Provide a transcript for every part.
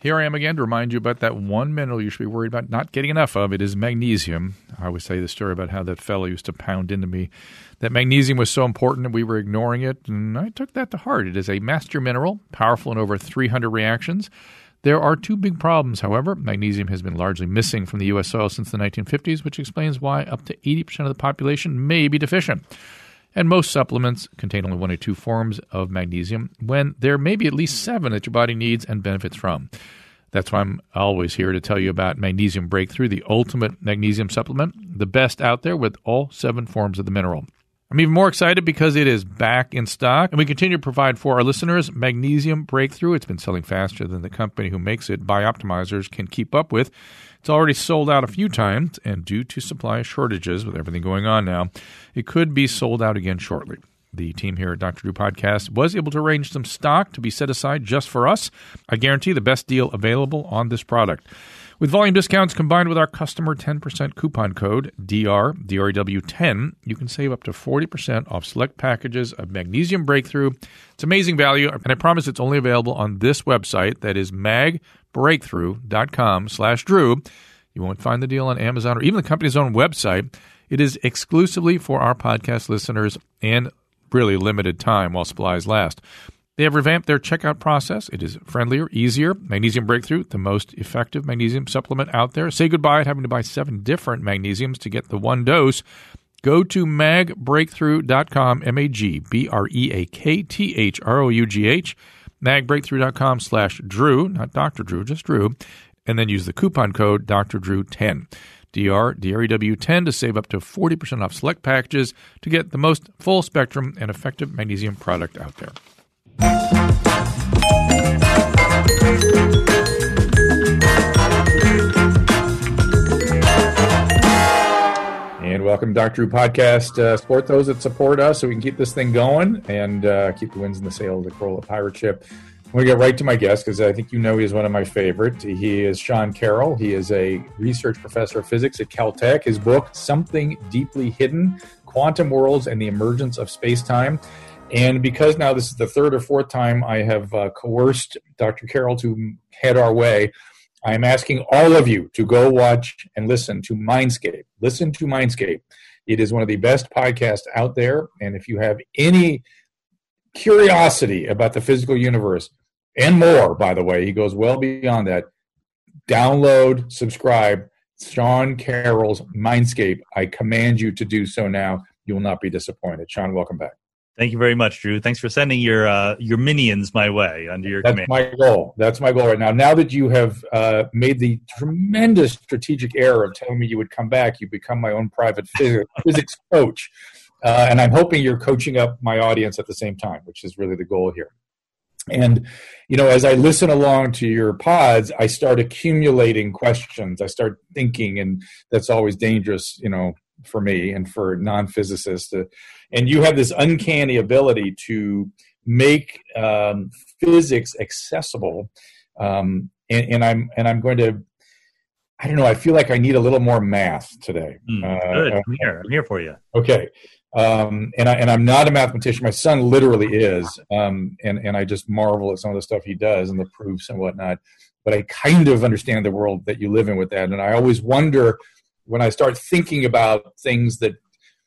Here I am again to remind you about that one mineral you should be worried about not getting enough of. It is magnesium. I always tell you the story about how that fellow used to pound into me that magnesium was so important and we were ignoring it, and I took that to heart. It is a master mineral, powerful in over 300 reactions. There are two big problems, however. Magnesium has been largely missing from the U.S. soil since the 1950s, which explains why up to 80% of the population may be deficient. And most supplements contain only 1 or 2 forms of magnesium, when there may be at least 7 that your body needs and benefits from. That's why I'm always here to tell you about Magnesium Breakthrough, the ultimate magnesium supplement, the best out there with all 7 forms of the mineral. I'm even more excited because it is back in stock, and we continue to provide for our listeners Magnesium Breakthrough. It's been selling faster than the company who makes it, Bioptimizers, can keep up with. It's already sold out a few times, and due to supply shortages with everything going on now, it could be sold out again shortly. The team here at Dr. Drew Podcast was able to arrange some stock to be set aside just for us. I guarantee the best deal available on this product. With volume discounts combined with our customer 10% coupon code, DREW10, you can save up to 40% off select packages of Magnesium Breakthrough. It's amazing value, and I promise it's only available on this website. That is magbreakthrough.com/Drew. You won't find the deal on Amazon or even the company's own website. It is exclusively for our podcast listeners and really limited time while supplies last. They have revamped their checkout process. It is friendlier, easier. Magnesium Breakthrough, the most effective magnesium supplement out there. Say goodbye to having to buy 7 different magnesiums to get the one dose. Go to magbreakthrough.com, magbreakthrough, magbreakthrough.com/Drew, not Dr. Drew, just Drew, and then use the coupon code Dr. Drew 10. DREW10 to save up to 40% off select packages to get the most full spectrum and effective magnesium product out there. And welcome to Dr. Drew Podcast. Support those that support us so we can keep this thing going and keep the winds in the sail of the Corolla pirate ship. I'm going to get right to my guest because I think you know he is one of my favorites. He is Sean Carroll. He is a research professor of physics at Caltech. His book, Something Deeply Hidden, Quantum Worlds and the Emergence of Space-Time. And because now this is the 3rd or 4th time I have coerced Dr. Carroll to head our way, I'm asking all of you to go watch and listen to Mindscape. Listen to Mindscape. It is one of the best podcasts out there. And if you have any curiosity about the physical universe, and more, by the way, he goes well beyond that, download, subscribe, Sean Carroll's Mindscape. I command you to do so now. You will not be disappointed. Sean, welcome back. Thank you very much, Drew. Thanks for sending your minions my way under your command. That's my goal right now. Now that you have made the tremendous strategic error of telling me you would come back, you become my own private physics coach. And I'm hoping you're coaching up my audience at the same time, which is really the goal here. And, you know, as I listen along to your pods, I start accumulating questions. I start thinking, and that's always dangerous, you know, for me and for non-physicists. And you have this uncanny ability to make physics accessible. And I'm going to, I don't know, I feel like I need a little more math today. Good. I'm here for you. Okay. And I'm not a mathematician. My son literally is. And I just marvel at some of the stuff he does and the proofs and whatnot. But I kind of understand the world that you live in with that. And I always wonder when I start thinking about things that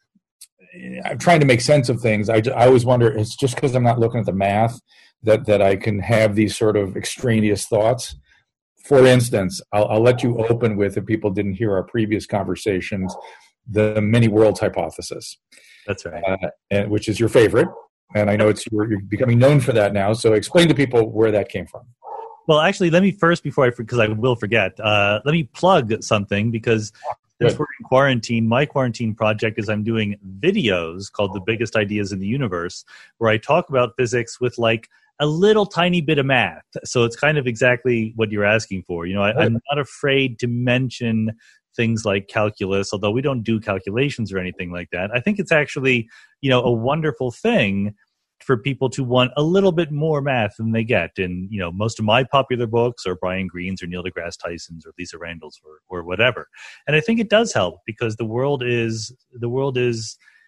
I'm trying to make sense of things, I always wonder, it's just because I'm not looking at the math that I can have these sort of extraneous thoughts. For instance, I'll let you open with, if people didn't hear our previous conversations, the many worlds hypothesis. That's right. Which is your favorite. And I know you're becoming known for that now. So explain to people where that came from. Well, actually, let me first, because I will forget, let me plug something, because since we're in quarantine, my quarantine project is I'm doing videos called The Biggest Ideas in the Universe, where I talk about physics with like a little tiny bit of math. So it's kind of exactly what you're asking for. You know, I'm not afraid to mention things like calculus, although we don't do calculations or anything like that. I think it's actually, you know, a wonderful thing for people to want a little bit more math than they get. And, you know, most of my popular books are Brian Greene's or Neil deGrasse Tyson's or Lisa Randall's or whatever. And I think it does help because the world is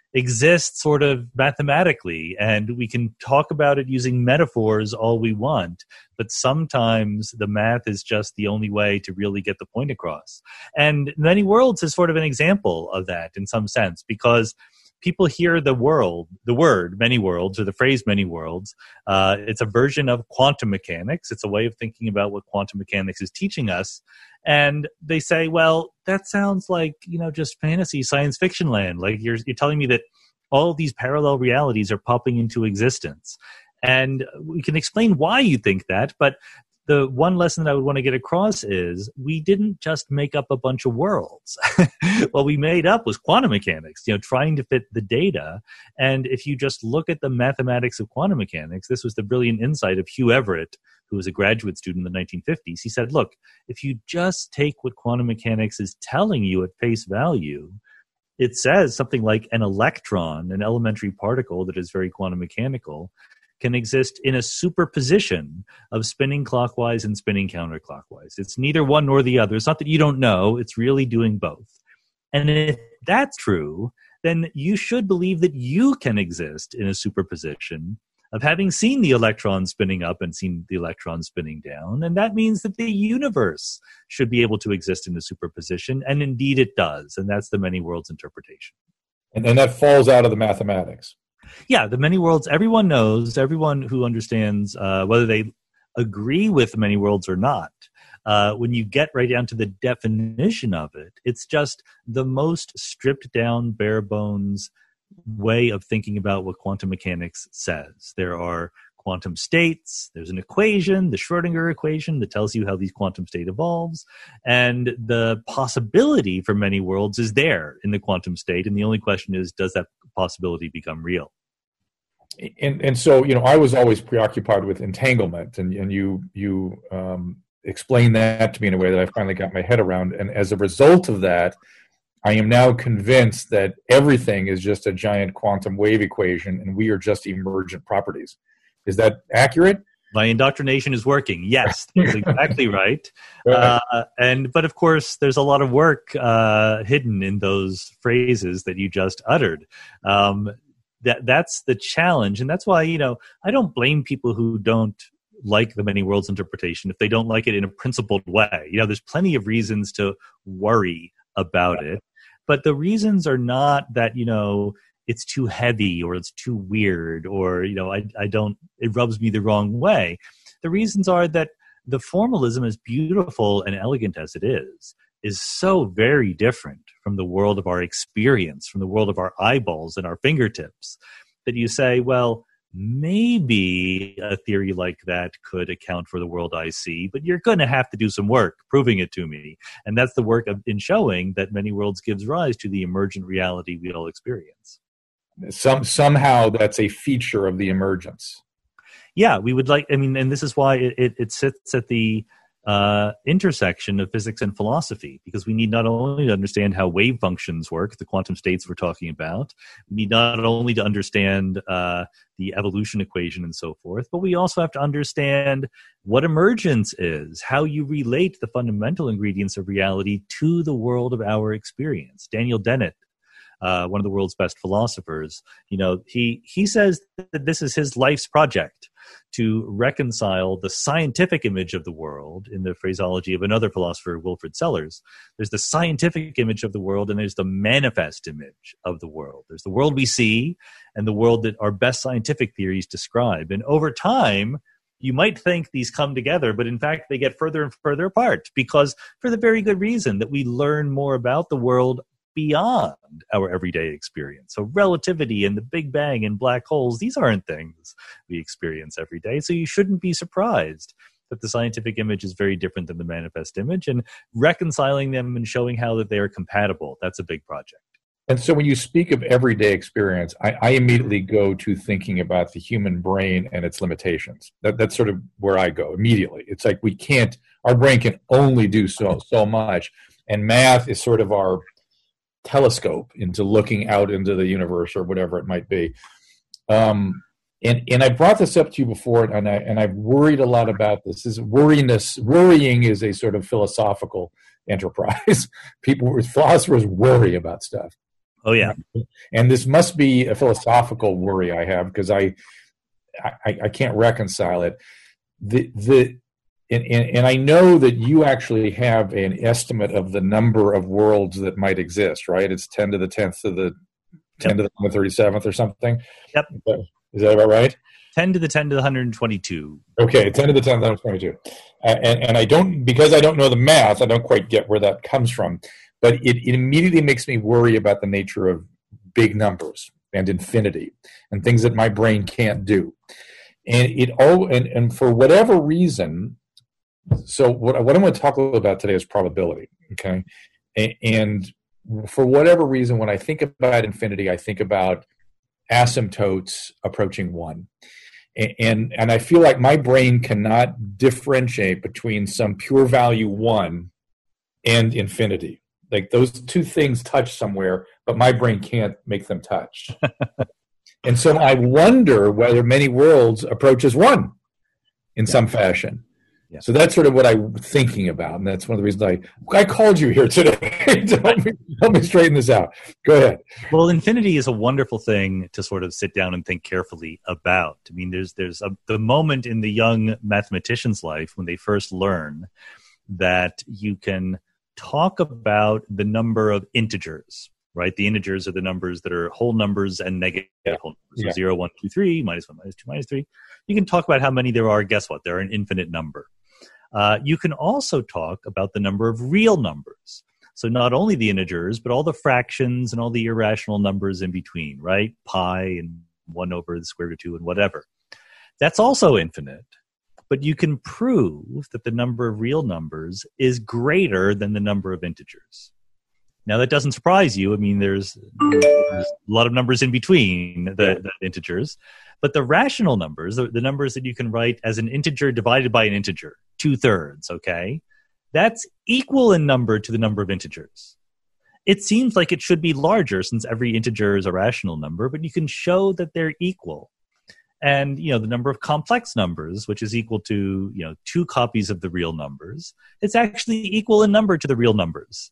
exists sort of mathematically, and we can talk about it using metaphors all we want, but sometimes the math is just the only way to really get the point across. And Many Worlds is sort of an example of that in some sense, because people hear the word many worlds, or the phrase many worlds. It's a version of quantum mechanics. It's a way of thinking about what quantum mechanics is teaching us. And they say, well, that sounds like, just fantasy science fiction land. Like you're telling me that all of these parallel realities are popping into existence. And we can explain why you think that, but the one lesson that I would want to get across is we didn't just make up a bunch of worlds. What we made up was quantum mechanics, trying to fit the data. And if you just look at the mathematics of quantum mechanics, this was the brilliant insight of Hugh Everett, who was a graduate student in the 1950s. He said, look, if you just take what quantum mechanics is telling you at face value, it says something like an electron, an elementary particle that is very quantum mechanical, can exist in a superposition of spinning clockwise and spinning counterclockwise. It's neither one nor the other. It's not that you don't know. It's really doing both. And if that's true, then you should believe that you can exist in a superposition of having seen the electron spinning up and seen the electron spinning down. And that means that the universe should be able to exist in a superposition. And indeed it does. And that's the many worlds interpretation. And that falls out of the mathematics. Yeah, the many worlds, everyone knows, everyone who understands whether they agree with many worlds or not, when you get right down to the definition of it, it's just the most stripped down, bare bones way of thinking about what quantum mechanics says. There are quantum states, there's an equation, the Schrödinger equation, that tells you how these quantum state evolves, and the possibility for many worlds is there in the quantum state, and the only question is, does that possibility become real? And so, I was always preoccupied with entanglement, and you explained that to me in a way that I finally got my head around. And as a result of that, I am now convinced that everything is just a giant quantum wave equation, and we are just emergent properties. Is that accurate? My indoctrination is working. Yes, that's exactly right. But of course, there's a lot of work hidden in those phrases that you just uttered. That's the challenge, and that's why I don't blame people who don't like the many worlds interpretation if they don't like it in a principled way. There's plenty of reasons to worry about it, but the reasons are not that it's too heavy or it's too weird or I don't, it rubs me the wrong way. The reasons are that the formalism, as beautiful and elegant as it is so very different from the world of our experience, from the world of our eyeballs and our fingertips, that you say, well, maybe a theory like that could account for the world I see, but you're going to have to do some work proving it to me. And that's the work in showing that many worlds gives rise to the emergent reality we all experience. Somehow that's a feature of the emergence. Yeah, we would and this is why it sits at the intersection of physics and philosophy, because we need not only to understand how wave functions work, the quantum states we're talking about, we need not only to understand the evolution equation and so forth, but we also have to understand what emergence is, how you relate the fundamental ingredients of reality to the world of our experience. Daniel Dennett, one of the world's best philosophers, he says that this is his life's project, to reconcile the scientific image of the world, in the phraseology of another philosopher, Wilfrid Sellers. There's the scientific image of the world, and there's the manifest image of the world. There's the world we see and the world that our best scientific theories describe. And over time, you might think these come together, but in fact, they get further and further apart, because for the very good reason that we learn more about the world beyond our everyday experience. So relativity and the Big Bang and black holes, these aren't things we experience every day. So you shouldn't be surprised that the scientific image is very different than the manifest image, and reconciling them and showing how that they are compatible, that's a big project. And so when you speak of everyday experience, I immediately go to thinking about the human brain and its limitations. That's sort of where I go immediately. It's like our brain can only do so much, and math is sort of our telescope into looking out into the universe or whatever it might be. And I brought this up to you before, and I've worried a lot about this. Worrying is a sort of philosophical enterprise. Philosophers worry about stuff. Oh, yeah. And this must be a philosophical worry I have, because I can't reconcile it. And I know that you actually have an estimate of the number of worlds that might exist, right? It's 10 to the 10th to the 10 to the 137th or something. Yep. Is that about right? 10 to the 10 to the 122. Okay, 10 to the 10 to the 122. And I don't, because I don't know the math, I don't quite get where that comes from. But it immediately makes me worry about the nature of big numbers and infinity and things that my brain can't do. And for whatever reason, so what I want to talk a little about today is probability, okay? And for whatever reason, when I think about infinity, I think about asymptotes approaching one. And I feel like my brain cannot differentiate between some pure value one and infinity. Like those two things touch somewhere, but my brain can't make them touch. And so I wonder whether many worlds approaches one in some fashion. Yeah. So that's sort of what I'm thinking about, and that's one of the reasons I called you here today to help me straighten this out. Go ahead. Well, infinity is a wonderful thing to sort of sit down and think carefully about. I mean, there's the moment in the young mathematician's life when they first learn that you can talk about the number of integers, right? The integers are the numbers that are whole numbers and negative whole numbers. So 0, 1, 2, 3, minus 1, minus 2, minus 3. You can talk about how many there are. Guess what? They're an infinite number. You can also talk about the number of real numbers. So not only the integers, but all the fractions and all the irrational numbers in between, right? Pi and 1 over the square root of 2 and whatever. That's also infinite. But you can prove that the number of real numbers is greater than the number of integers. Now, that doesn't surprise you. I mean, there's a lot of numbers in between the integers. But the rational numbers, the numbers that you can write as an integer divided by an integer, 2/3, okay? That's equal in number to the number of integers. It seems like it should be larger since every integer is a rational number, but you can show that they're equal. And, the number of complex numbers, which is equal to, 2 copies of the real numbers, it's actually equal in number to the real numbers.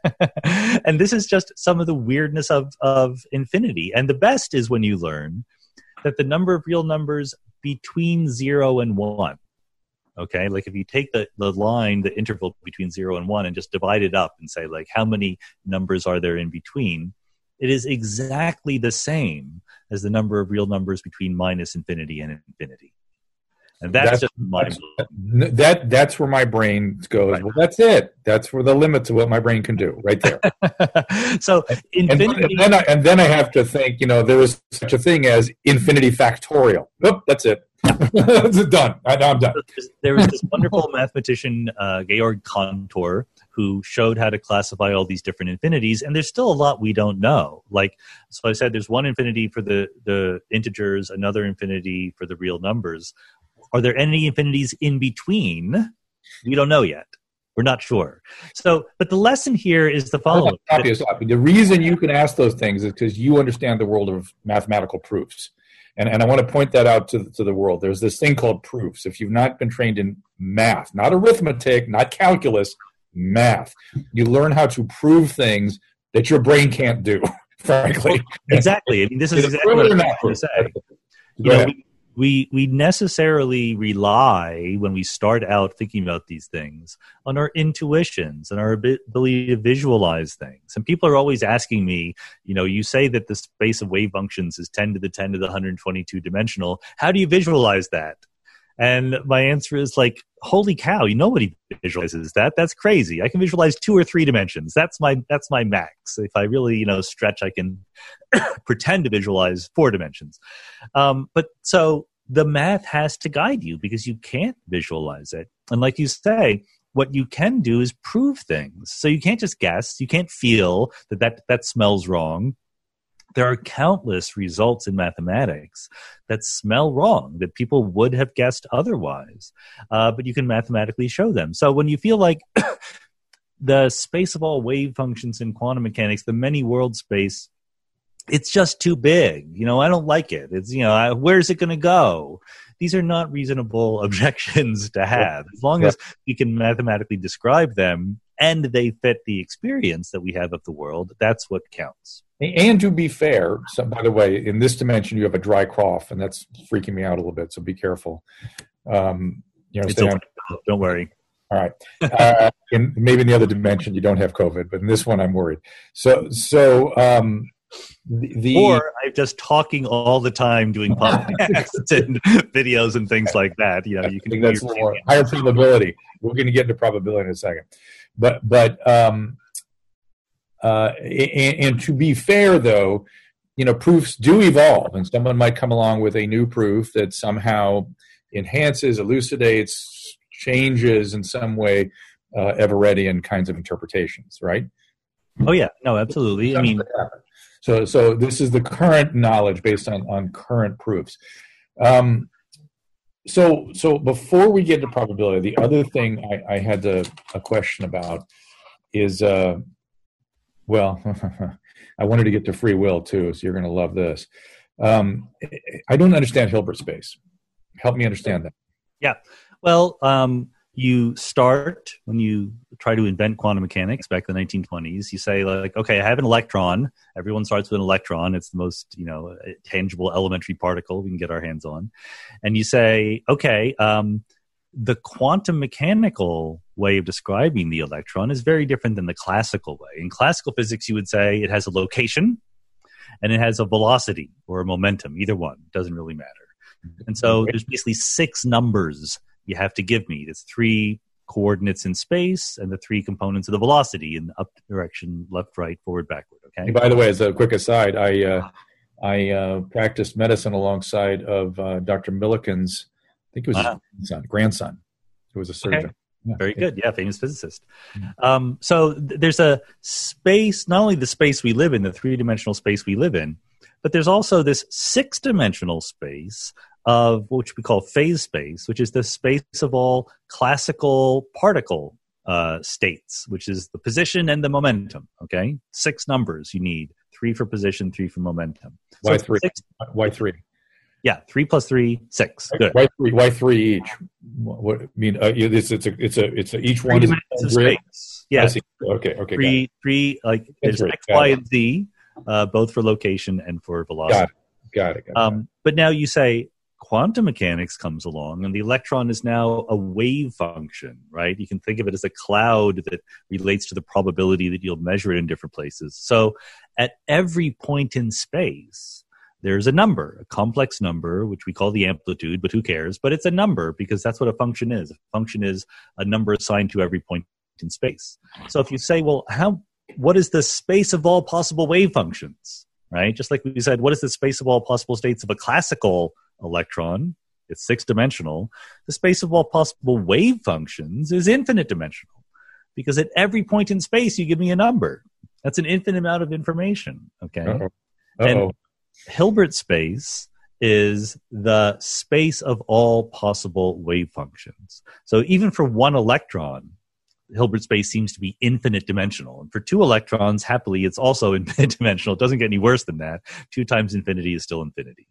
And this is just some of the weirdness of infinity. And the best is when you learn that the number of real numbers between 0 and 1, okay? Like if you take the line, the interval between 0 and 1 and just divide it up and say, like, how many numbers are there in between? It is exactly the same as the number of real numbers between minus infinity and infinity. And that's just mind-blowing. That's where my brain goes, right. Well, that's it. That's where the limits of what my brain can do, right there. So infinity... And then I have to think, there is such a thing as infinity factorial. Oop, that's it. That's done. I'm done. There was this wonderful mathematician, Georg Cantor, who showed how to classify all these different infinities, and there's still a lot we don't know. Like, so I said there's one infinity for the integers, another infinity for the real numbers. Are there any infinities in between? We don't know yet. We're not sure. So, but the lesson here is the following. The reason you can ask those things is because you understand the world of mathematical proofs. And I want to point that out to the world. There's this thing called proofs. If you've not been trained in math, not arithmetic, not calculus, math, you learn how to prove things that your brain can't do, frankly. Well, exactly. I mean, this is exactly what I'm trying to say. We necessarily rely, when we start out thinking about these things, on our intuitions and our ability to visualize things. And people are always asking me, you say that the space of wave functions is 10 to the 10 to the 122 dimensional. How do you visualize that? And my answer is like, holy cow, nobody visualizes that. That's crazy. I can visualize 2 or 3 dimensions. That's my max. If I really, stretch, I can pretend to visualize 4 dimensions. But so the math has to guide you because you can't visualize it. And like you say, what you can do is prove things. So you can't just guess. You can't feel that smells wrong. There are countless results in mathematics that smell wrong, that people would have guessed otherwise. But you can mathematically show them. So when you feel like the space of all wave functions in quantum mechanics, the many world space, it's just too big. I don't like it. It's, where's it going to go? These are not reasonable objections to have. As long as we can mathematically describe them and they fit the experience that we have of the world, that's what counts. And to be fair, so by the way, in this dimension you have a dry cough, and that's freaking me out a little bit. So be careful. You understand? Don't worry. All right. Maybe in the other dimension you don't have COVID, but in this one I'm worried. Or I'm just talking all the time, doing podcasts and videos and things like that. You can. I think that's more higher probability. We're going to get into probability in a second, but and to be fair, though, proofs do evolve, and someone might come along with a new proof that somehow enhances, elucidates, changes in some way Everettian kinds of interpretations, right? Oh yeah, no, absolutely. I mean, so this is the current knowledge based on current proofs. So before we get to probability, the other thing I had a question about is, I wanted to get to free will too, so you're going to love this. I don't understand Hilbert space. Help me understand that. Yeah. Well, you start when you try to invent quantum mechanics back in the 1920s. You say, like, okay, I have an electron. Everyone starts with an electron. It's the most, tangible elementary particle we can get our hands on. And you say, okay, the quantum mechanical way of describing the electron is very different than the classical way. In classical physics, you would say it has a location and it has a velocity or a momentum. Either one. Doesn't really matter. And so there's basically 6 numbers you have to give me. It's 3 coordinates in space and the 3 components of the velocity in the up direction, left, right, forward, backward. Okay. And by the way, as a quick aside, I practiced medicine alongside of Dr. Millikan's, I think it was his grandson, who was a surgeon. Okay. Yeah. Very good. Yeah, famous physicist. So there's a space, not only the space we live in, the 3-dimensional space we live in, but there's also this 6-dimensional space of which we call phase space, which is the space of all classical particle states, which is the position and the momentum. Okay, 6 numbers you need: 3 for position, 3 for momentum. So why 3? Yeah, 3 plus 3, 6. Good. Why 3 each? What I mean? It's each one is a space. Yeah. Okay. Three. Like there's X, Y, and Z, both for location and for velocity. Got it. But now you say quantum mechanics comes along, and the electron is now a wave function, right? You can think of it as a cloud that relates to the probability that you'll measure it in different places. So at every point in space, there's a number, a complex number, which we call the amplitude, but who cares? But it's a number because that's what a function is. A function is a number assigned to every point in space. So if you say, well, what is the space of all possible wave functions, right? Just like we said, what is the space of all possible states of a classical electron? It's 6-dimensional. The space of all possible wave functions is infinite dimensional because at every point in space, you give me a number. That's an infinite amount of information, okay? And Hilbert space is the space of all possible wave functions. So even for one electron, Hilbert space seems to be infinite dimensional. And for 2 electrons, happily, it's also infinite dimensional. It doesn't get any worse than that. 2 times infinity is still infinity.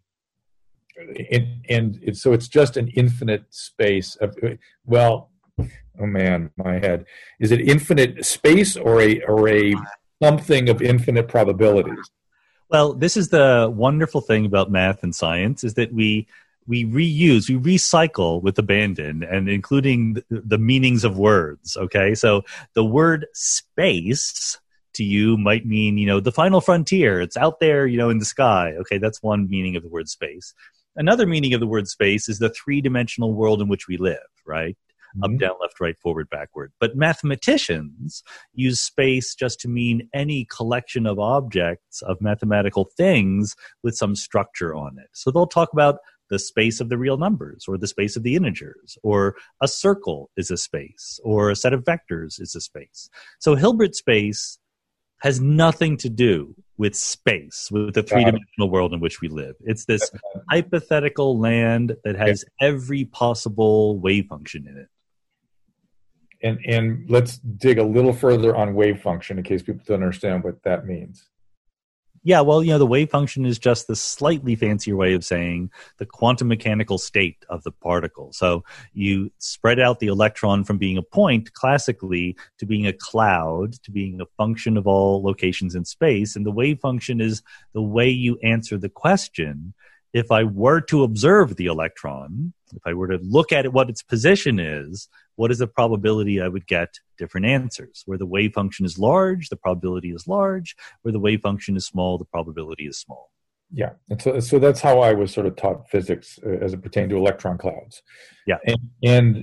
So it's just an infinite space of, well, oh man, my head. Is it infinite space or a something of infinite probabilities? Well, this is the wonderful thing about math and science is that we reuse, we recycle with abandon, and including the meanings of words, okay? So the word space to you might mean, the final frontier. It's out there, in the sky. Okay, that's one meaning of the word space. Another meaning of the word space is the 3-dimensional world in which we live, right? Up, down, left, right, forward, backward. But mathematicians use space just to mean any collection of objects, of mathematical things with some structure on it. So they'll talk about the space of the real numbers, or the space of the integers, or a circle is a space, or a set of vectors is a space. So Hilbert space has nothing to do with space, with the 3-dimensional world in which we live. It's this hypothetical land that has every possible wave function in it. And let's dig a little further on wave function in case people don't understand what that means. Yeah, well, the wave function is just the slightly fancier way of saying the quantum mechanical state of the particle. So you spread out the electron from being a point classically to being a cloud, to being a function of all locations in space. And the wave function is the way you answer the question. If I were to observe the electron, if I were to look at it, what its position is, what is the probability I would get different answers? Where the wave function is large, the probability is large. Where the wave function is small, the probability is small. Yeah. And so that's how I was sort of taught physics as it pertained to electron clouds. Yeah. And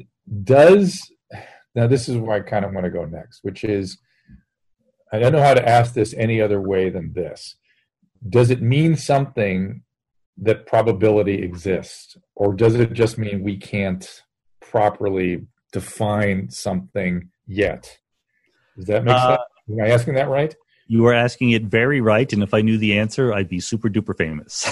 now this is where I kind of want to go next, which is, I don't know how to ask this any other way than this. Does it mean something that probability exists, or does it just mean we can't properly define something yet? Does that make sense? Am I asking that right? You are asking it very right, and if I knew the answer, I'd be super duper famous.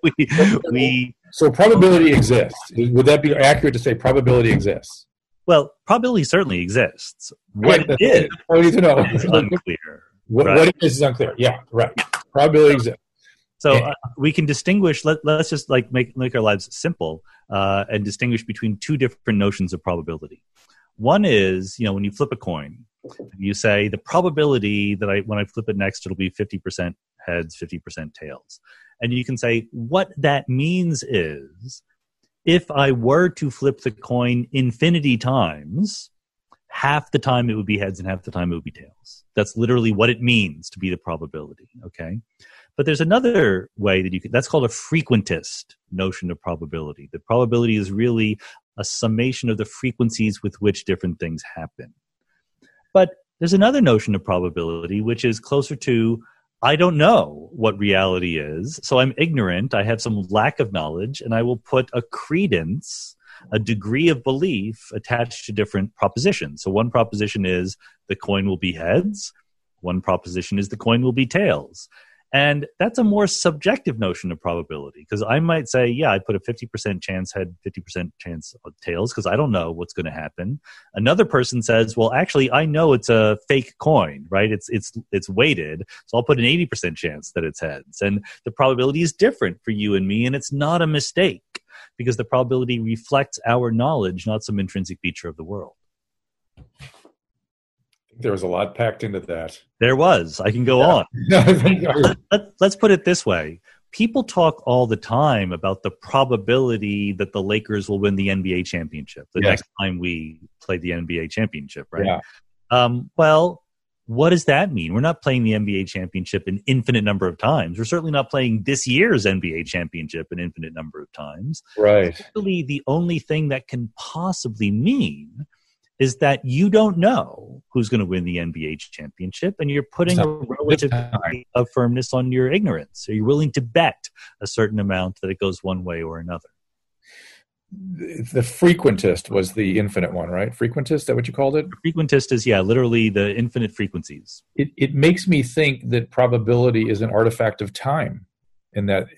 So probability exists. Would that be accurate to say probability exists? Well, probability certainly exists. What it is, I need to know. is unclear. What it is unclear. Yeah, right. Probability exists. So we can distinguish. Let's just make our lives simple and distinguish between two different notions of probability. One is, when you flip a coin, you say the probability that when I flip it next, it'll be 50% heads, 50% tails, and you can say what that means is if I were to flip the coin infinity times, half the time it would be heads and half the time it would be tails. That's literally what it means to be the probability. Okay. But there's another way that that's called a frequentist notion of probability. The probability is really a summation of the frequencies with which different things happen. But there's another notion of probability, which is closer to, I don't know what reality is, so I'm ignorant, I have some lack of knowledge, and I will put a credence, a degree of belief attached to different propositions. So one proposition is the coin will be heads. One proposition is the coin will be tails. And that's a more subjective notion of probability, because I might say, yeah, I put a 50% chance head, 50% chance of tails, because I don't know what's going to happen. Another person says, well, actually, I know it's a fake coin, right? It's weighted, so I'll put an 80% chance that it's heads. And the probability is different for you and me, and it's not a mistake, because the probability reflects our knowledge, not some intrinsic feature of the world. There was a lot packed into that. There was. I can go on. Let's put it this way. People talk all the time about the probability that the Lakers will win the NBA championship the next time we play the NBA championship, right? Yeah. Well, what does that mean? We're not playing the NBA championship an infinite number of times. We're certainly not playing this year's NBA championship an infinite number of times. Right. Really, the only thing that can possibly mean is that you don't know who's going to win the NBA championship, and you're putting a relative degree of firmness on your ignorance. So you're willing to bet a certain amount that it goes one way or another. The frequentist was the infinite one, right? Frequentist, is that what you called it? The frequentist is, literally the infinite frequencies. It makes me think that probability is an artifact of time in that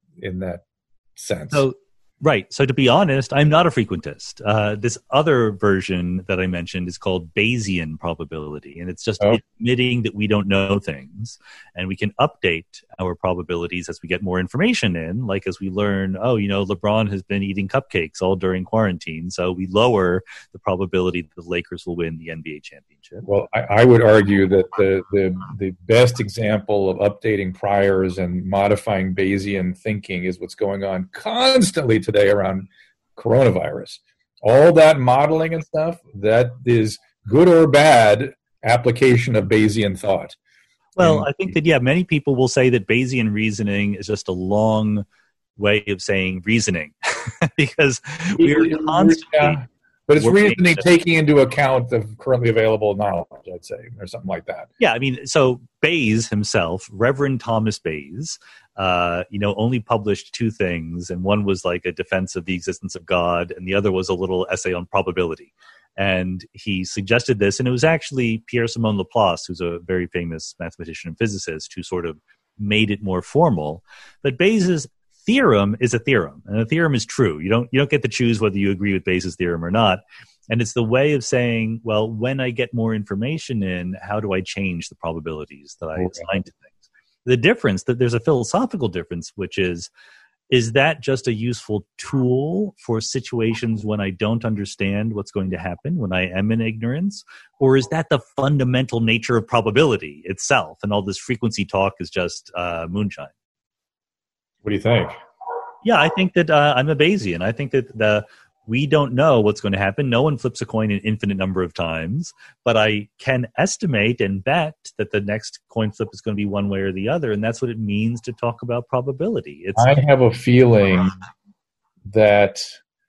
sense. Right. So to be honest, I'm not a frequentist. This other version that I mentioned is called Bayesian probability, and it's just admitting that we don't know things, and we can update our probabilities as we get more information in, like as we learn, LeBron has been eating cupcakes all during quarantine, so we lower the probability that the Lakers will win the NBA championship. Well, I would argue that the best example of updating priors and modifying Bayesian thinking is what's going on constantly today around coronavirus. All that modeling and stuff, that is good or bad application of Bayesian thought. Well, I think that, many people will say that Bayesian reasoning is just a long way of saying reasoning because we're constantly... But it's reasoning taking into account the currently available knowledge, I'd say, or something like that. Yeah, so Bayes himself, Reverend Thomas Bayes, only published two things, and one was like a defense of the existence of God, and the other was a little essay on probability. And he suggested this, and it was actually Pierre-Simon Laplace, who's a very famous mathematician and physicist, who sort of made it more formal. But Bayes' theorem is a theorem, and a theorem is true. You don't get to choose whether you agree with Bayes' theorem or not. And it's the way of saying, well, when I get more information in, how do I change the probabilities that I assign to things? The difference, that there's a philosophical difference, which is that just a useful tool for situations when I don't understand what's going to happen, when I am in ignorance? Or is that the fundamental nature of probability itself? And all this frequency talk is just moonshine. What do you think? Yeah, I think that I'm a Bayesian. I think that we don't know what's going to happen. No one flips a coin an infinite number of times, but I can estimate and bet that the next coin flip is going to be one way or the other, and that's what it means to talk about probability. I have a feeling that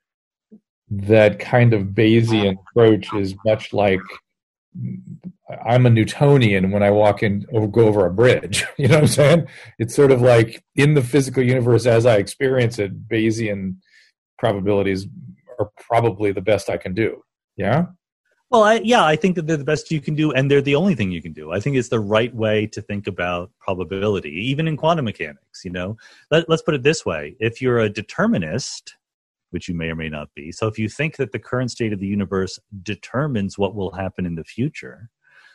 kind of Bayesian approach is much like I'm a Newtonian when I go over a bridge. You know what I'm saying? It's sort of like in the physical universe as I experience it, Bayesian probabilities are probably the best I can do. Yeah? Well, I think that they're the best you can do, and they're the only thing you can do. I think it's the right way to think about probability, even in quantum mechanics. Let's put it this way. If you're a determinist, which you may or may not be, so if you think that the current state of the universe determines what will happen in the future,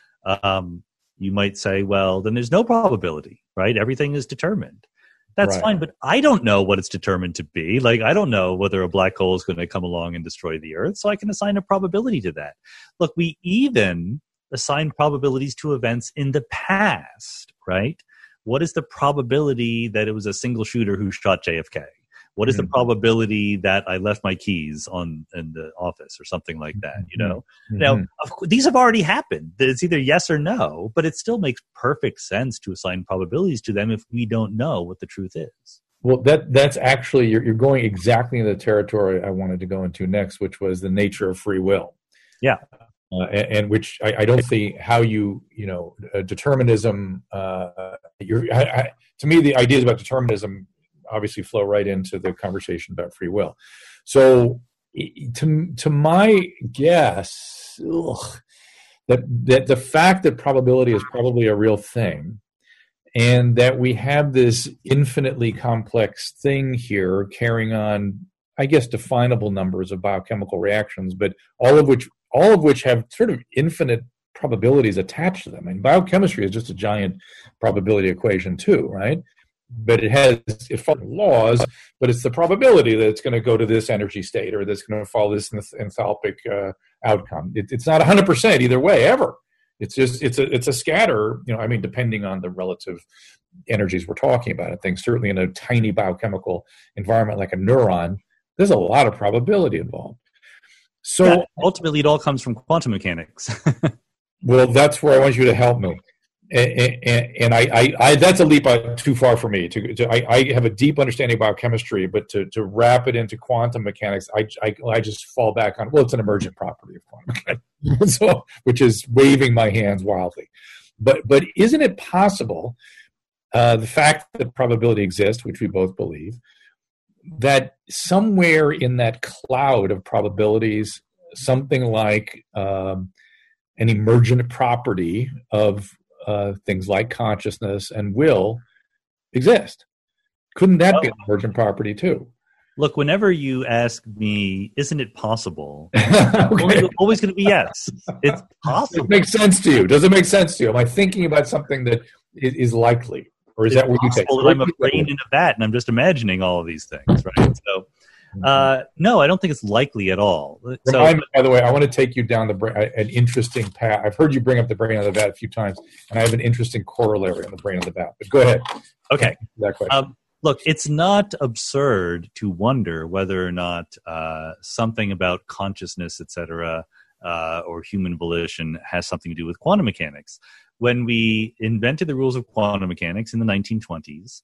you might say, well, then there's no probability, right? Everything is determined. That's right. Fine, but I don't know what it's determined to be. Like, I don't know whether a black hole is going to come along and destroy the Earth, so I can assign a probability to that. Look, we even assign probabilities to events in the past, right? What is the probability that it was a single shooter who shot JFK? What is the probability that I left my keys in the office or something like that, Now, of course, these have already happened. It's either yes or no, but it still makes perfect sense to assign probabilities to them if we don't know what the truth is. Well, that's actually, you're going exactly in the territory I wanted to go into next, which was the nature of free will. Yeah. And which I don't see how determinism, to me, the ideas about determinism obviously flow right into the conversation about free will. So to my guess, that the fact that probability is probably a real thing, and that we have this infinitely complex thing here carrying on, I guess, definable numbers of biochemical reactions, but all of which have sort of infinite probabilities attached to them. And biochemistry is just a giant probability equation too, right? But it follows laws, but it's the probability that it's going to go to this energy state or that's going to follow this enthalpic outcome. It's not 100% either way ever. It's just it's a scatter. Depending on the relative energies we're talking about. I think certainly in a tiny biochemical environment like a neuron, there's a lot of probability involved. So ultimately, it all comes from quantum mechanics. Well, that's where I want you to help me. And I that's a leap too far for me. I have a deep understanding of biochemistry, but to wrap it into quantum mechanics, I just fall back on, well, it's an emergent property of quantum mechanics, so, which is waving my hands wildly. But isn't it possible, the fact that probability exists, which we both believe, that somewhere in that cloud of probabilities, something like an emergent property of things like consciousness and will exist? Couldn't that be an emergent property too? Look, whenever you ask me, isn't it possible? Okay. Always going to be yes. It's possible. It makes sense to you. Does it make sense to you? Am I thinking about something that is likely? Or is that what you take? I'm a brain in a vat and I'm just imagining all of these things, right? So, no, I don't think it's likely at all. By the way, I want to take you down an interesting path. I've heard you bring up the brain of the vat a few times, and I have an interesting corollary on the brain of the vat. But go ahead. Okay. That question. Look, it's not absurd to wonder whether or not something about consciousness, et cetera, or human volition has something to do with quantum mechanics. When we invented the rules of quantum mechanics in the 1920s,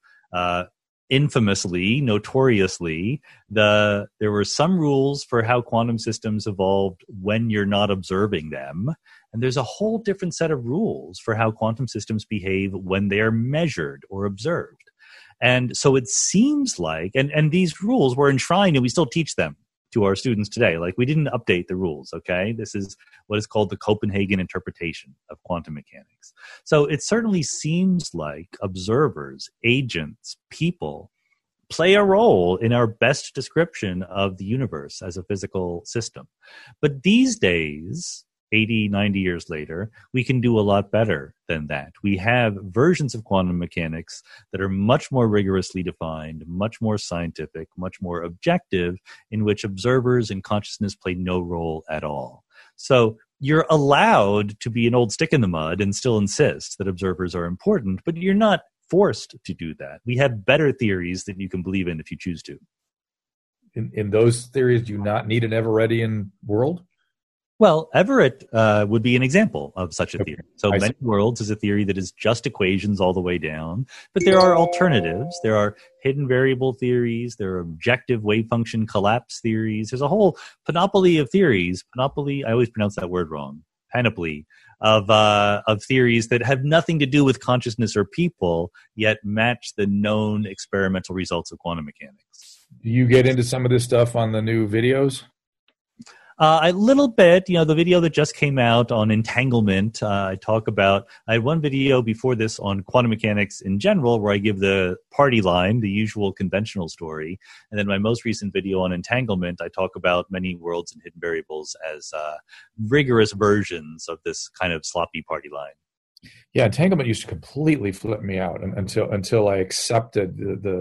infamously, notoriously, there were some rules for how quantum systems evolved when you're not observing them. And there's a whole different set of rules for how quantum systems behave when they are measured or observed. And so it seems like, and these rules were enshrined, and we still teach them to our students today. Like, we didn't update the rules, okay? This is what is called the Copenhagen interpretation of quantum mechanics. So it certainly seems like observers, agents, people play a role in our best description of the universe as a physical system. But these days, 80, 90 years later, we can do a lot better than that. We have versions of quantum mechanics that are much more rigorously defined, much more scientific, much more objective, in which observers and consciousness play no role at all. So you're allowed to be an old stick in the mud and still insist that observers are important, but you're not forced to do that. We have better theories that you can believe in if you choose to. In those theories, do you not need an Everettian world? Well, Everett would be an example of such a Okay. theory. So many worlds is a theory that is just equations all the way down, but there are alternatives. There are hidden variable theories. There are objective wave function collapse theories. There's a whole panoply of theories. Panoply, I always pronounce that word wrong. Panoply of theories that have nothing to do with consciousness or people, yet match the known experimental results of quantum mechanics. Do you get into some of this stuff on the new videos? A little bit, the video that just came out on entanglement, I had one video before this on quantum mechanics in general, where I give the party line, the usual conventional story. And then my most recent video on entanglement, I talk about many worlds and hidden variables as rigorous versions of this kind of sloppy party line. Yeah, entanglement used to completely flip me out until I accepted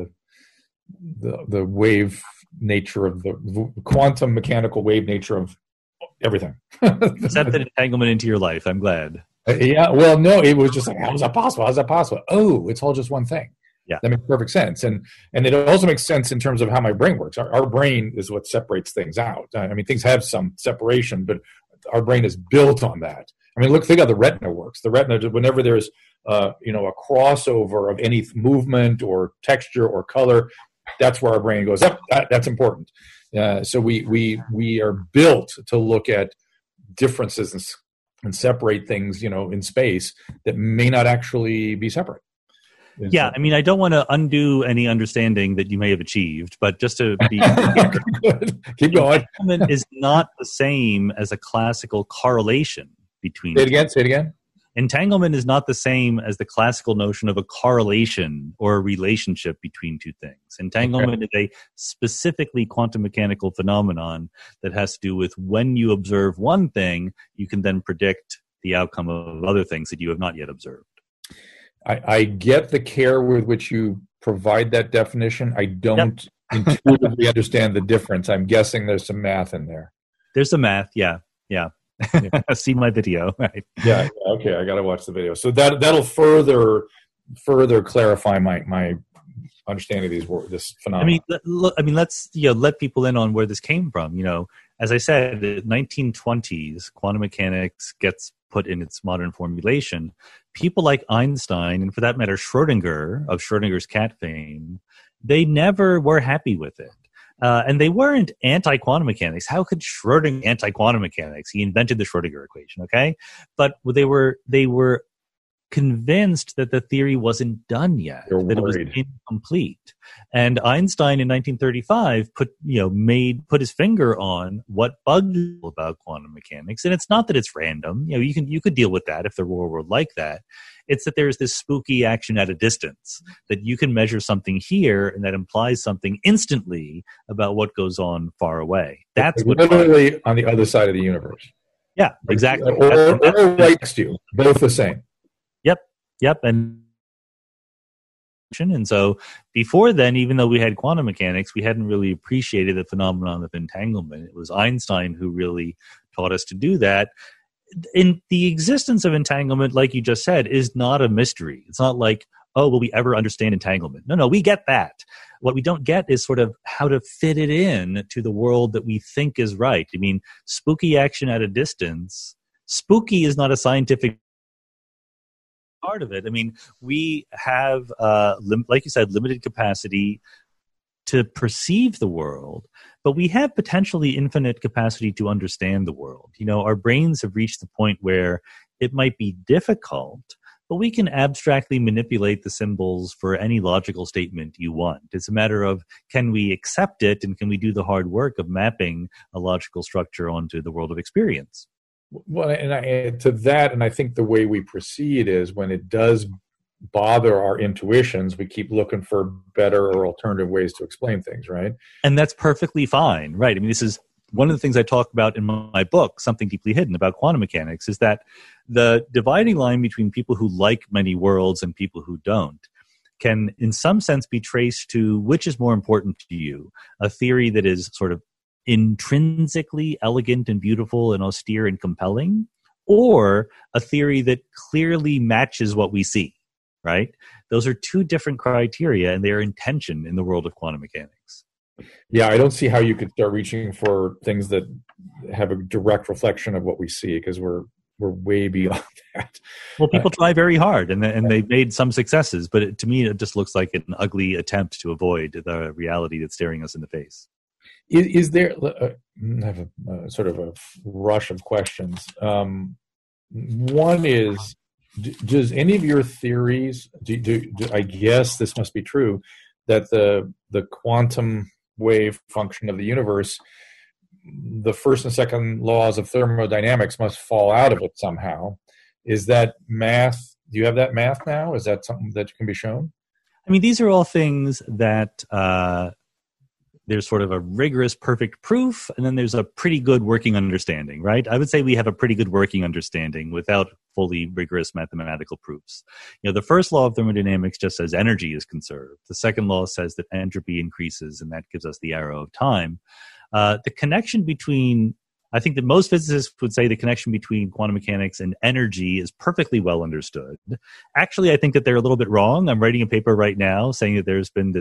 the wave nature of the quantum mechanical wave nature of everything. Accepted entanglement into your life. I'm glad. Yeah. Well, no, it was just like, how is that possible? How's that possible? Oh, it's all just one thing. Yeah. That makes perfect sense. And it also makes sense in terms of how my brain works. Our brain is what separates things out. I mean, things have some separation, but our brain is built on that. I mean, think how the retina works. The retina, whenever there's a crossover of any movement or texture or color, that's where our brain goes, that's important. So we are built to look at differences and separate things, in space that may not actually be separate. Yeah, I mean, I don't want to undo any understanding that you may have achieved, but just to be keep going. Entanglement is not the same as a classical correlation between. Say it again. Entanglement is not the same as the classical notion of a correlation or a relationship between two things. Entanglement is a specifically quantum mechanical phenomenon that has to do with when you observe one thing, you can then predict the outcome of other things that you have not yet observed. I get the care with which you provide that definition. I don't intuitively understand the difference. I'm guessing there's some math in there. There's some math, yeah. See my video, right? Yeah. Okay, I got to watch the video. So that'll further clarify my understanding of this phenomenon. Let's let people in on where this came from. As I said, the 1920s, quantum mechanics gets put in its modern formulation. People like Einstein, and for that matter, Schrödinger of Schrödinger's cat fame, they never were happy with it. And they weren't anti-quantum mechanics. How could Schrödinger anti-quantum mechanics? He invented the Schrödinger equation, okay? But they were convinced that the theory wasn't done yet, that it was incomplete. And Einstein in 1935 put his finger on what bugged people about quantum mechanics. And it's not that it's random. You could deal with that if the real world like that. It's that there's this spooky action at a distance, that you can measure something here and that implies something instantly about what goes on far away. That's what literally on the other side of the universe. Yeah, exactly. Or right next to you, both the same. Yep. And so before then, even though we had quantum mechanics, we hadn't really appreciated the phenomenon of entanglement. It was Einstein who really taught us to do that. In the existence of entanglement, like you just said, is not a mystery. It's not like, will we ever understand entanglement? No, we get that. What we don't get is sort of how to fit it in to the world that we think is right. I mean, spooky action at a distance. Spooky is not a scientific part of it. I mean, we have, like you said, limited capacity to perceive the world, but we have potentially infinite capacity to understand the world. Our brains have reached the point where it might be difficult, but we can abstractly manipulate the symbols for any logical statement you want. It's a matter of, can we accept it, and can we do the hard work of mapping a logical structure onto the world of experience? Well, and I think the way we proceed is when it does bother our intuitions, we keep looking for better or alternative ways to explain things, right? And that's perfectly fine, right? I mean, this is one of the things I talk about in my book, Something Deeply Hidden, about quantum mechanics, is that the dividing line between people who like many worlds and people who don't can, in some sense, be traced to which is more important to you, a theory that is sort of intrinsically elegant and beautiful and austere and compelling, or a theory that clearly matches what we see, right? Those are two different criteria, and they are in tension in the world of quantum mechanics. Yeah, I don't see how you could start reaching for things that have a direct reflection of what we see, because we're way beyond that. Well, people try very hard, and they've made some successes, but to me, it just looks like an ugly attempt to avoid the reality that's staring us in the face. Is there? I have a sort of a rush of questions. One is, does any of your theories? I guess this must be true, that the quantum wave function of the universe, the first and second laws of thermodynamics must fall out of it somehow. Is that math? Do you have that math now? Is that something that can be shown? I mean, these are all things that there's sort of a rigorous, perfect proof, and then there's a pretty good working understanding, right? I would say we have a pretty good working understanding without fully rigorous mathematical proofs. The first law of thermodynamics just says energy is conserved. The second law says that entropy increases, and that gives us the arrow of time. The connection between, I think that most physicists would say the connection between quantum mechanics and energy is perfectly well understood. Actually, I think that they're a little bit wrong. I'm writing a paper right now saying that there's been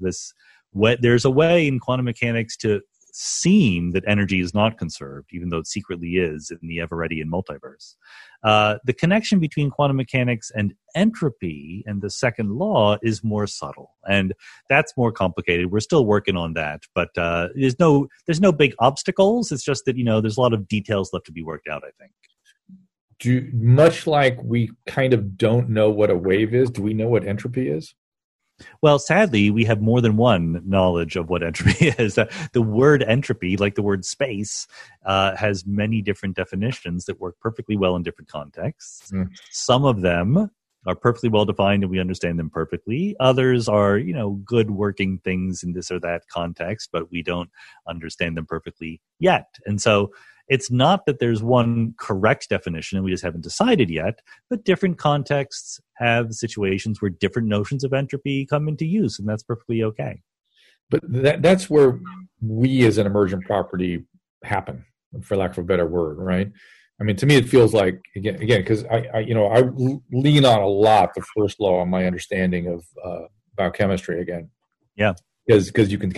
there's a way in quantum mechanics to seem that energy is not conserved, even though it secretly is in the Everettian multiverse. The connection between quantum mechanics and entropy and the second law is more subtle, and that's more complicated. We're still working on that, but there's no big obstacles. It's just that there's a lot of details left to be worked out, I think. Much like we kind of don't know what a wave is, do we know what entropy is? Well, sadly, we have more than one knowledge of what entropy is. The word entropy, like the word space, has many different definitions that work perfectly well in different contexts. Mm. Some of them are perfectly well defined and we understand them perfectly. Others are, good working things in this or that context, but we don't understand them perfectly yet. And so it's not that there's one correct definition and we just haven't decided yet, but different contexts have situations where different notions of entropy come into use, and that's perfectly okay. But that's where we as an emergent property happen, for lack of a better word, right? I mean, to me, it feels like, again, because I lean on a lot the first law in my understanding of biochemistry again. Yeah. Because you can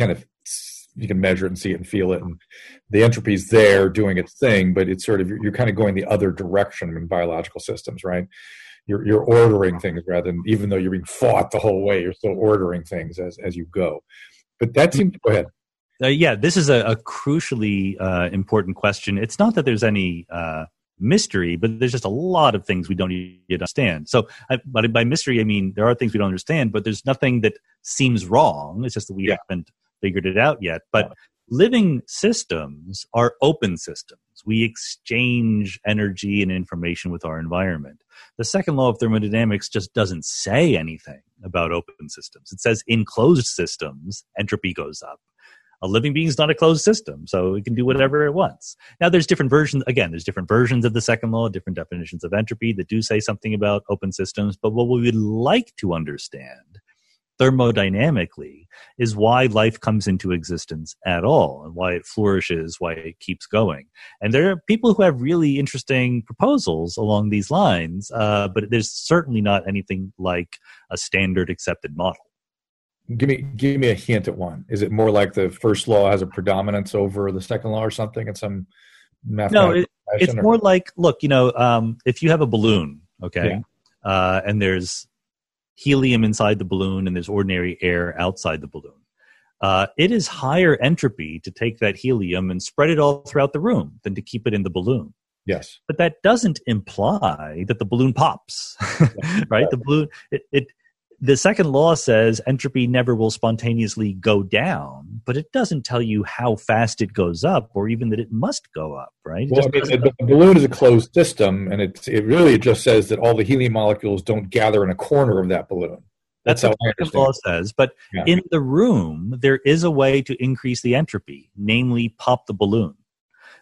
you can measure it and see it and feel it, and the entropy's there doing its thing, but it's sort of, you're kind of going the other direction in biological systems, right? You're ordering things rather than, even though you're being fought the whole way, you're still ordering things as you go. But that seems, go ahead. Yeah, this is a crucially important question. It's not that there's any mystery, but there's just a lot of things we don't yet understand. So, but by mystery, I mean there are things we don't understand, but there's nothing that seems wrong. It's just that we haven't figured it out yet. But living systems are open systems. We exchange energy and information with our environment. The second law of thermodynamics just doesn't say anything about open systems. It says in closed systems, entropy goes up. A living being is not a closed system, so it can do whatever it wants. Now, there's different versions. Again, there's different versions of the second law, different definitions of entropy that do say something about open systems. But what we would like to understand thermodynamically is why life comes into existence at all and why it flourishes, why it keeps going. And there are people who have really interesting proposals along these lines, but there's certainly not anything like a standard accepted model. Give me a hint at one. Is it more like the first law has a predominance over the second law or something in some mathematical No, it's more like, look, if you have a balloon, okay, and there's helium inside the balloon and there's ordinary air outside the balloon. It is higher entropy to take that helium and spread it all throughout the room than to keep it in the balloon. Yes. But that doesn't imply that the balloon pops, right? The balloon, the second law says entropy never will spontaneously go down, but it doesn't tell you how fast it goes up or even that it must go up, right? Well, the balloon is a closed system, and it really just says that all the helium molecules don't gather in a corner of that balloon. That's what the second law says. But in the room, there is a way to increase the entropy, namely pop the balloon.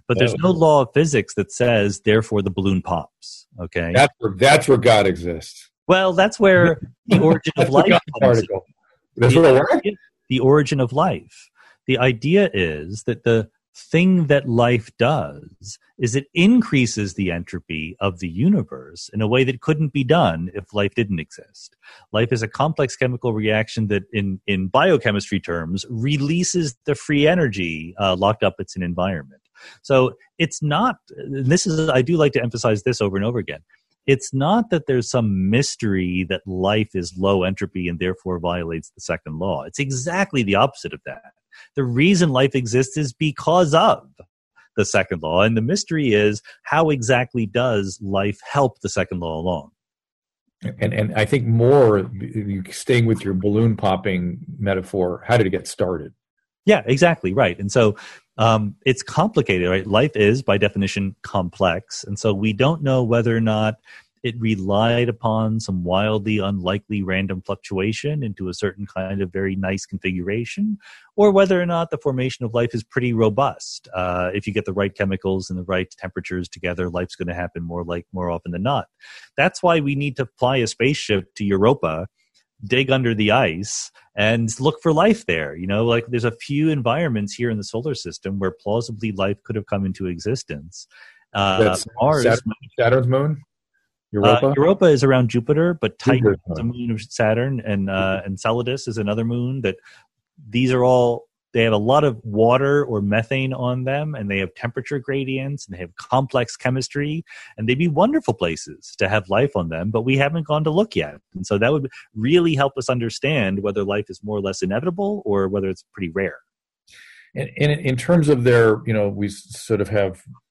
but there's no law of physics that says, therefore, the balloon pops. Okay, that's where God exists. Well, that's where the origin of life comes. The origin of life. The idea is that the thing that life does is it increases the entropy of the universe in a way that couldn't be done if life didn't exist. Life is a complex chemical reaction that in biochemistry terms releases the free energy locked up in an environment. So it's not, I do like to emphasize this over and over again. It's not that there's some mystery that life is low entropy and therefore violates the second law. It's exactly the opposite of that. The reason life exists is because of the second law. And the mystery is, how exactly does life help the second law along? And I think more, staying with your balloon popping metaphor, how did it get started? Yeah, exactly. Right. And so it's complicated, right? Life is, by definition, complex. And so we don't know whether or not it relied upon some wildly unlikely random fluctuation into a certain kind of very nice configuration, or whether or not the formation of life is pretty robust. If you get the right chemicals and the right temperatures together, life's going to happen more often than not. That's why we need to fly a spaceship to Europa, dig under the ice, and look for life there. Like there's a few environments here in the solar system where plausibly life could have come into existence. That's Mars, Saturn's moon? Europa? Europa is around Jupiter, but Titan is a moon of Saturn, and Enceladus is another moon. These are all, they have a lot of water or methane on them, and they have temperature gradients, and they have complex chemistry, and they'd be wonderful places to have life on them, but we haven't gone to look yet. And so that would really help us understand whether life is more or less inevitable or whether it's pretty rare. And in terms of their, we sort of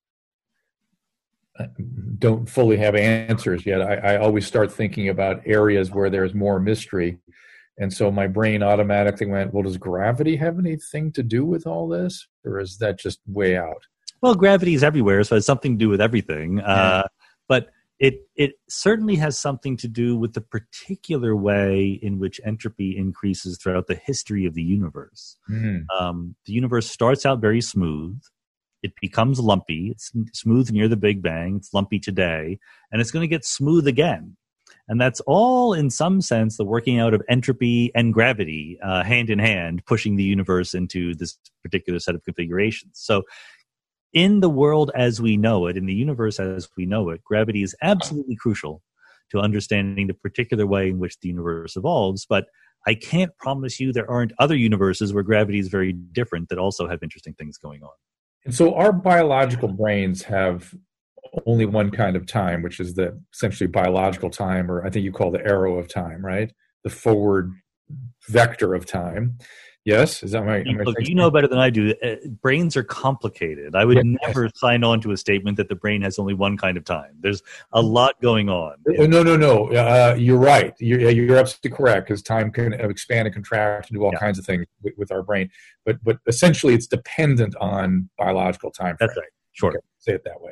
don't fully have answers yet. I always start thinking about areas where there's more mystery. And so my brain automatically went, well, does gravity have anything to do with all this? Or is that just way out? Well, gravity is everywhere, so it has something to do with everything. Yeah. But it certainly has something to do with the particular way in which entropy increases throughout the history of the universe. Mm-hmm. The universe starts out very smooth. It becomes lumpy. It's smooth near the Big Bang. It's lumpy today. And it's going to get smooth again. And that's all, in some sense, the working out of entropy and gravity hand in hand, pushing the universe into this particular set of configurations. So in the world as we know it, in the universe as we know it, gravity is absolutely crucial to understanding the particular way in which the universe evolves. But I can't promise you there aren't other universes where gravity is very different that also have interesting things going on. And so our biological brains have only one kind of time, which is the essentially biological time, or I think you call the arrow of time, right? The forward vector of time. Yes? Is that right? Look, you know better than I do. Brains are complicated. I would never sign on to a statement that the brain has only one kind of time. There's a lot going on. No. You're right. You're absolutely correct, because time can expand and contract and do all kinds of things with our brain. But essentially, it's dependent on biological time frame. That's right. Sure. Okay, say it that way.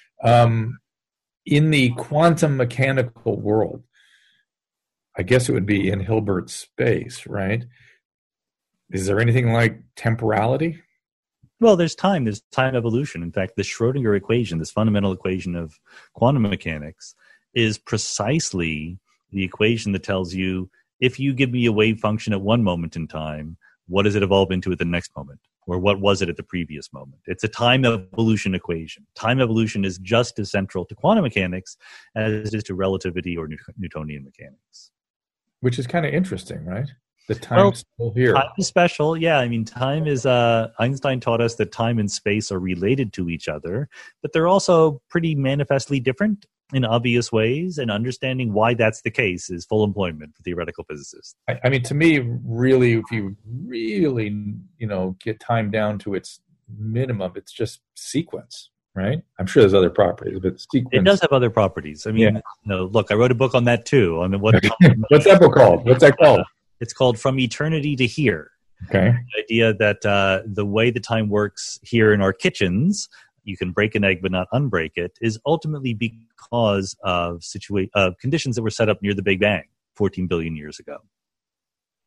In the quantum mechanical world, I guess it would be in Hilbert's space, right? Is there anything like temporality? Well, there's time evolution. In fact, the Schrodinger equation, this fundamental equation of quantum mechanics, is precisely the equation that tells you, if you give me a wave function at one moment in time, what does it evolve into at the next moment? Or what was it at the previous moment? It's a time evolution equation. Time evolution is just as central to quantum mechanics as it is to relativity or Newtonian mechanics. Which is kind of interesting, right? The time's still here. Time is special. Yeah, I mean, time is, Einstein taught us that time and space are related to each other, but they're also pretty manifestly different in obvious ways, and understanding why that's the case is full employment for theoretical physicists. I mean, to me, really, if you really, get time down to its minimum, it's just sequence, right? I'm sure there's other properties, but sequence. It does have other properties. I mean, look, I wrote a book on that too. On what What's that book called? What's that called? It's called From Eternity to Here. Okay. The idea that the way the time works here in our kitchens, you can break an egg but not unbreak it, is ultimately because of conditions that were set up near the Big Bang 14 billion years ago.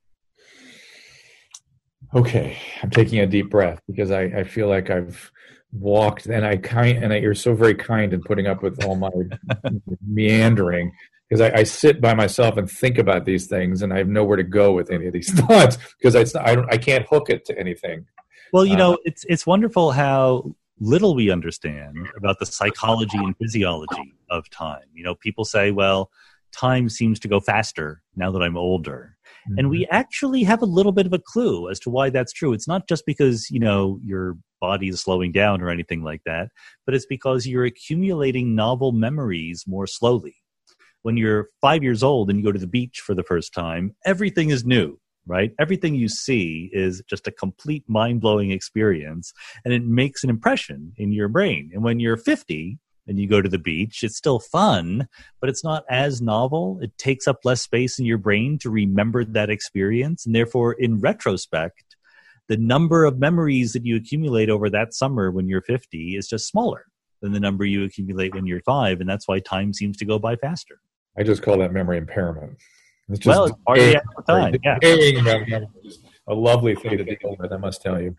Okay. I'm taking a deep breath because I feel like I've walked, and you're so very kind in putting up with all my meandering, because I sit by myself and think about these things, and I have nowhere to go with any of these thoughts because I can't hook it to anything. Well, it's wonderful how little we understand about the psychology and physiology of time. People say, well, time seems to go faster now that I'm older. Mm-hmm. And we actually have a little bit of a clue as to why that's true. It's not just because, your body is slowing down or anything like that, but it's because you're accumulating novel memories more slowly. When you're 5 years old and you go to the beach for the first time, everything is new. Right? Everything you see is just a complete mind-blowing experience, and it makes an impression in your brain. And when you're 50 and you go to the beach, it's still fun, but it's not as novel. It takes up less space in your brain to remember that experience. And therefore, in retrospect, the number of memories that you accumulate over that summer when you're 50 is just smaller than the number you accumulate when you're 5. And that's why time seems to go by faster. I just call that memory impairment. It's part of the time. Yeah. A lovely thing to deal with, I must tell you.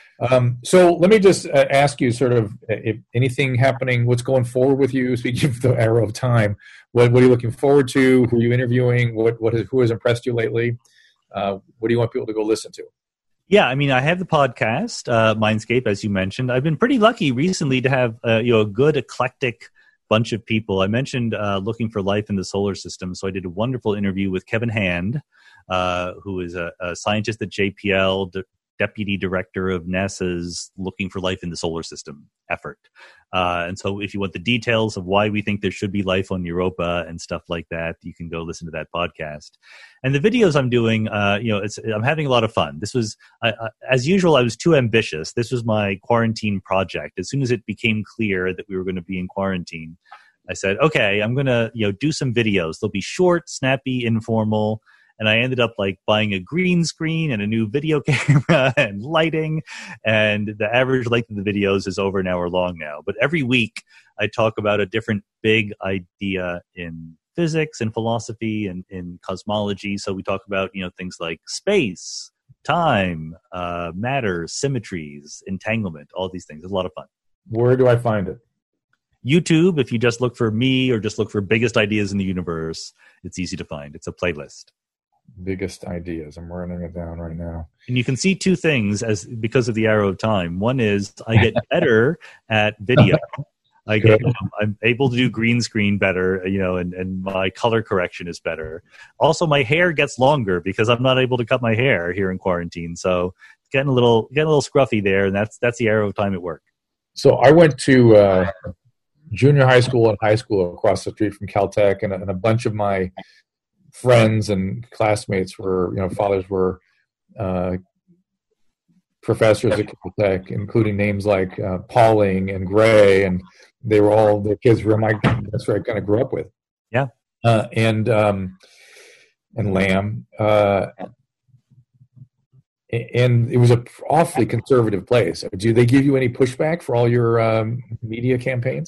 So let me just ask you sort of if anything happening, what's going forward with you, speaking of the arrow of time, what are you looking forward to? Who are you interviewing? Who has impressed you lately? What do you want people to go listen to? Yeah, I mean, I have the podcast, Mindscape, as you mentioned. I've been pretty lucky recently to have a good eclectic bunch of people. I mentioned looking for life in the solar system, so I did a wonderful interview with Kevin Hand, who is a scientist at JPL, deputy director of NASA's Looking for Life in the Solar System effort. And so if you want the details of why we think there should be life on Europa and stuff like that, you can go listen to that podcast. And the videos I'm doing, I'm having a lot of fun. This was, as usual, I was too ambitious. This was my quarantine project. As soon as it became clear that we were going to be in quarantine, I said, okay, I'm going to do some videos. They'll be short, snappy, informal. And I ended up buying a green screen and a new video camera and lighting. And the average length of the videos is over an hour long now. But every week I talk about a different big idea in physics and philosophy and in cosmology. So we talk about, things like space, time, matter, symmetries, entanglement, all these things. It's a lot of fun. Where do I find it? YouTube. If you just look for me or just look for biggest ideas in the universe, it's easy to find. It's a playlist. Biggest ideas. I'm writing it down right now. And you can see two things because of the arrow of time. One is I get better at video. I'm able to do green screen better, and my color correction is better. Also, my hair gets longer because I'm not able to cut my hair here in quarantine. So it's getting a little scruffy there, and that's the arrow of time at work. So I went to junior high school and high school across the street from Caltech, and a bunch of my friends and classmates were, fathers were professors at Caltech, including names like Pauling and Gray, and their kids were that's where I kind of grew up with. Yeah. And Lamb. And it was an awfully conservative place. Do they give you any pushback for all your media campaigns?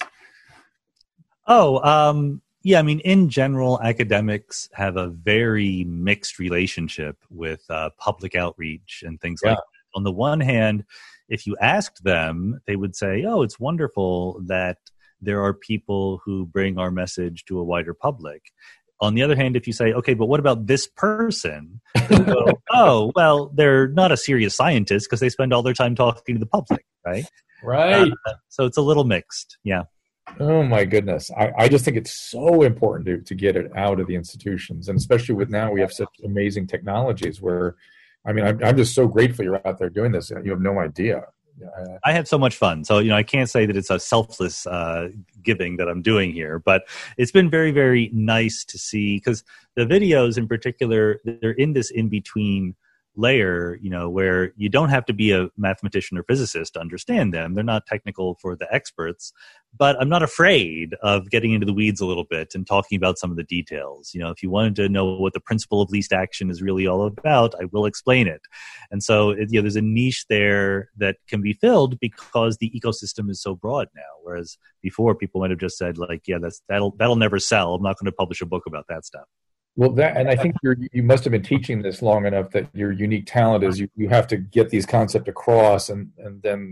Yeah, I mean, in general, academics have a very mixed relationship with public outreach and things like that. On the one hand, if you asked them, they would say, oh, it's wonderful that there are people who bring our message to a wider public. On the other hand, if you say, okay, but what about this person? They go, oh, well, they're not a serious scientist because they spend all their time talking to the public, right? Right. So it's a little mixed, yeah. Oh my goodness. I just think it's so important to get it out of the institutions. And especially with now we have such amazing technologies where, I mean, I'm just so grateful you're out there doing this. You have no idea. I had so much fun. So, I can't say that it's a selfless giving that I'm doing here, but it's been very, very nice to see because the videos in particular, they're in this in-between layer, where you don't have to be a mathematician or physicist to understand them. They're not technical for the experts, but I'm not afraid of getting into the weeds a little bit and talking about some of the details. If you wanted to know what the principle of least action is really all about, I will explain it. And so, there's a niche there that can be filled because the ecosystem is so broad now. Whereas before, people might have just said, that'll never sell. I'm not going to publish a book about that stuff. Well, and I think you must have been teaching this long enough that your unique talent is you have to get these concepts across, and then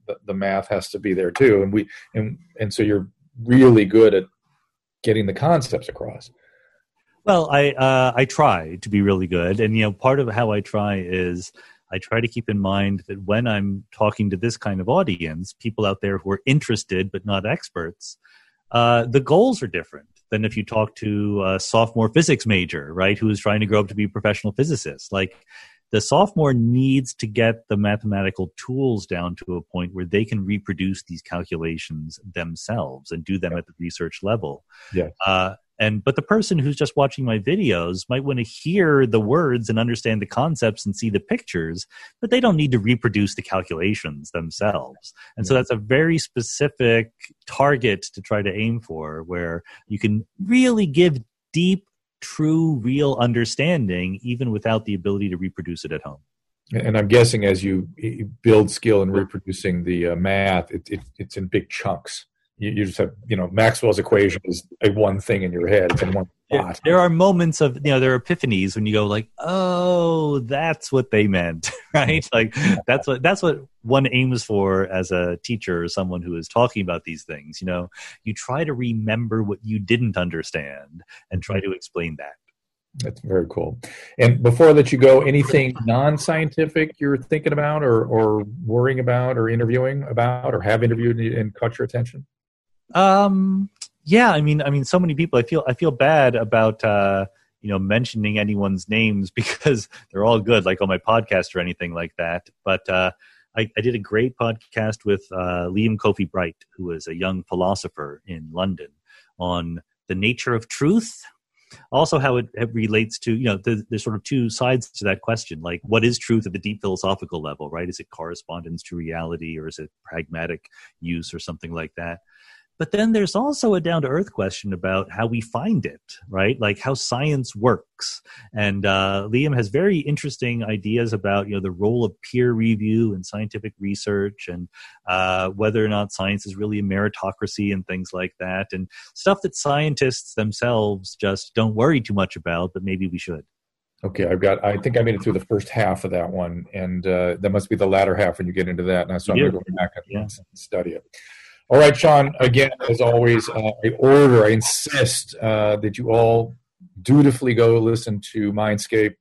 the math has to be there too. And so you're really good at getting the concepts across. Well, I try to be really good. And, part of how I try is I try to keep in mind that when I'm talking to this kind of audience, people out there who are interested but not experts, the goals are different than if you talk to a sophomore physics major, right, who is trying to grow up to be a professional physicist. Like, the sophomore needs to get the mathematical tools down to a point where they can reproduce these calculations themselves and do them at the research level. Yeah. But the person who's just watching my videos might want to hear the words and understand the concepts and see the pictures, but they don't need to reproduce the calculations themselves. And so that's a very specific target to try to aim for, where you can really give deep, true, real understanding, even without the ability to reproduce it at home. And I'm guessing as you build skill in reproducing the math, it's in big chunks. You just have, Maxwell's equation is a one thing in your head. It's in one spot. There are moments of, there are epiphanies when you go like, oh, that's what they meant, right? Like that's what one aims for as a teacher or someone who is talking about these things. You try to remember what you didn't understand and try to explain that. That's very cool. And before I let you go, anything non-scientific you're thinking about or worrying about or interviewing about or have interviewed and caught your attention? Yeah, I mean, so many people. I feel bad about mentioning anyone's names because they're all good, like on my podcast or anything like that. But I did a great podcast with Liam Kofi Bright, who is a young philosopher in London, on the nature of truth. Also, how it relates to, there's sort of two sides to that question. Like, what is truth at the deep philosophical level, right? Is it correspondence to reality, or is it pragmatic use or something like that? But then there's also a down-to-earth question about how we find it, right? Like how science works. And Liam has very interesting ideas about, the role of peer review in scientific research and whether or not science is really a meritocracy and things like that, and stuff that scientists themselves just don't worry too much about, but maybe we should. Okay, I think I made it through the first half of that one, and that must be the latter half when you get into that. And so I'm going to go back and study it. All right, Sean, again, as always, I insist that you all dutifully go listen to Mindscape.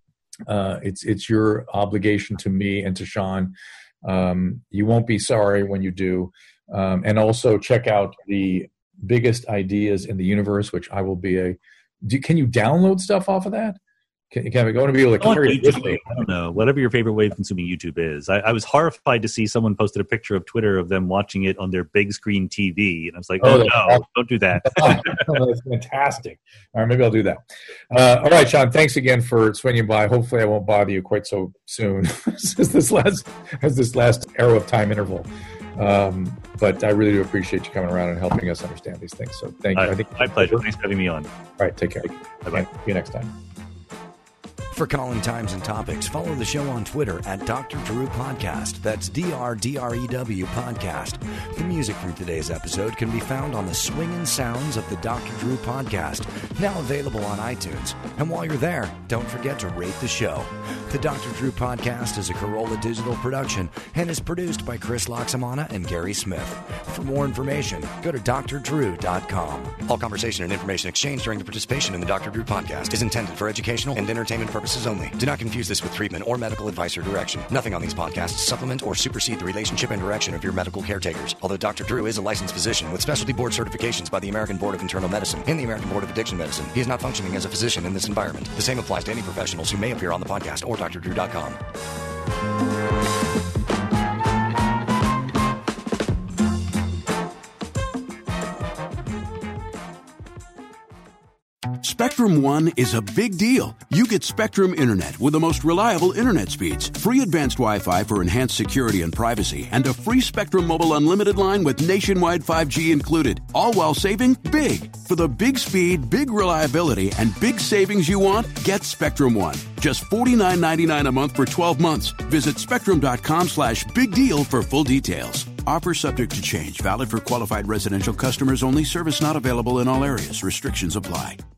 It's your obligation to me and to Sean. You won't be sorry when you do. And also check out the biggest ideas in the universe, which I will be can you download stuff off of that? Can we go to be able to carry it with me? I don't know. Whatever your favorite way of consuming YouTube is. I was horrified to see someone posted a picture of Twitter of them watching it on their big screen TV. And I was like, no, don't do that. That's fantastic. All right, maybe I'll do that. All right, Sean, thanks again for swinging by. Hopefully I won't bother you quite so soon as this last arrow of time interval. But I really do appreciate you coming around and helping us understand these things. So thank you. My pleasure. Thanks for having me on. All right, take care. Bye-bye. See you next time. For Calling Times and Topics, follow the show on Twitter at Dr. Drew Podcast. That's DRDREW Podcast. The music from today's episode can be found on the swinging sounds of the Dr. Drew Podcast, now available on iTunes. And while you're there, don't forget to rate the show. The Dr. Drew Podcast is a Corolla Digital production and is produced by Chris Loxamana and Gary Smith. For more information, go to drdrew.com. All conversation and information exchanged during the participation in the Dr. Drew Podcast is intended for educational and entertainment purposes only. Do not confuse this with treatment or medical advice or direction. Nothing on these podcasts supplement or supersede the relationship and direction of your medical caretakers. Although Dr. Drew is a licensed physician with specialty board certifications by the American Board of Internal Medicine and the American Board of Addiction Medicine, he is not functioning as a physician in this environment. The same applies to any professionals who may appear on the podcast or drdrew.com. Spectrum One is a big deal. You get Spectrum Internet with the most reliable internet speeds, free advanced Wi-Fi for enhanced security and privacy, and a free Spectrum Mobile Unlimited line with nationwide 5G included, all while saving big. For the big speed, big reliability, and big savings you want, get Spectrum One. Just $49.99 a month for 12 months. Visit spectrum.com/big deal for full details. Offer subject to change. Valid for qualified residential customers only. Service not available in all areas. Restrictions apply.